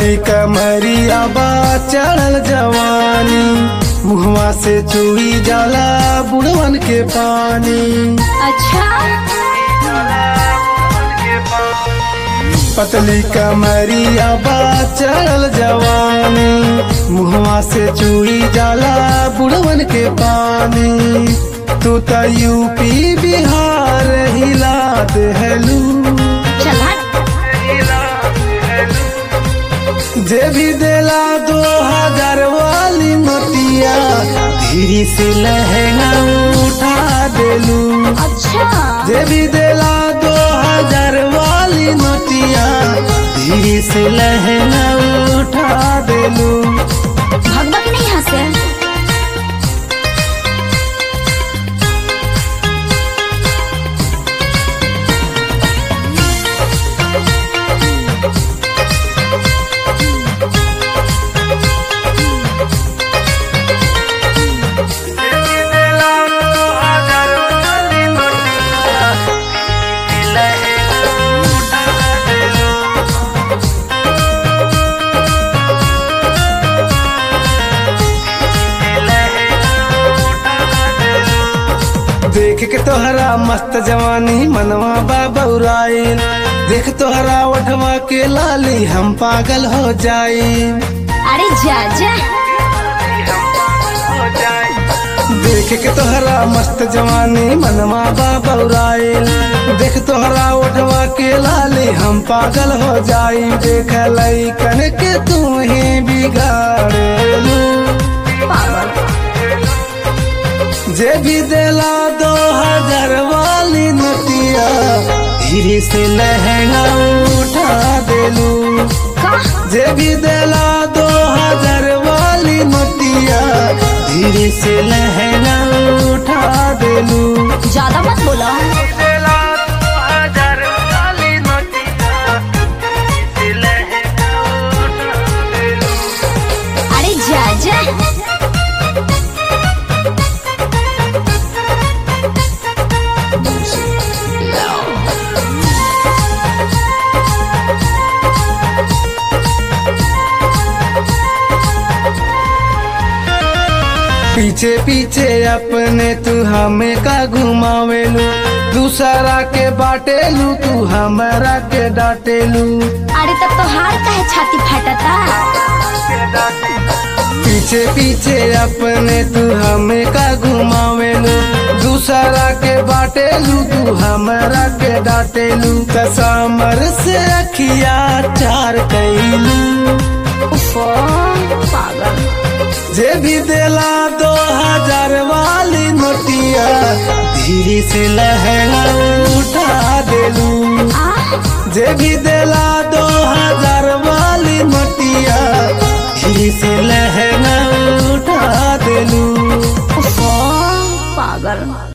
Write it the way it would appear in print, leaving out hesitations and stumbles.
पतली कमरिया बा चढ़ल जवानी, मुहवा से चूड़ी जाला बुढ़वन के पानी। अच्छा पतली कमरिया बा चढ़ल जवानी, मुहवा से चूड़ी जाला बुढ़वन के पानी। तू तो यूपी बिहार हिलात हेलू, चला जे भी देला 2000 वाली नोटिया, धीरे से लहंगा उठा देलू। अच्छा जे भी देला 2000 वाली नोटिया, धीरे से लहंगा उठा देलू। भगभग नहीं हंसे। देख के तोहरा मस्त जवानी मनवा बाबुराइल, देख तोहरा ओठवा के लाली हम पागल हो जाई। अरे जा जा देख के तोहरा मस्त जवानी मनवा बाबुराइल, देख तोहरा ओठवा के लाली हम पागल हो जाई। देख लइकन के तू ही बिगाड़ेलू, जे भी देला 2000 वाली नोटिया, धीरे से लहंगा उठा देलू। जे भी देला 2000 वाली नोटिया, धीरे से लहंगा उठा देलू। ज्यादा मत बोला। अरे जा जा पीछे पीछे अपने तू हमें का घुमावेलू, दूसरा के बाटेलू तू हमारा के डांटेलू। अरे तब तो हार काहे छाती फटता। पीछे पीछे अपने तू हमें का घुमावेलू, दूसरा के बाटेलू तू हमारा के डांटेलू। कसामर से अखिया चार कैलू, पागल। जे भी देला 2000 वाली नोटिया, धीरे से लहंगा उठा देलू। जे भी देला 2000 वाली नोटिया, धीरे से लहंगा उठा देलू। पागल।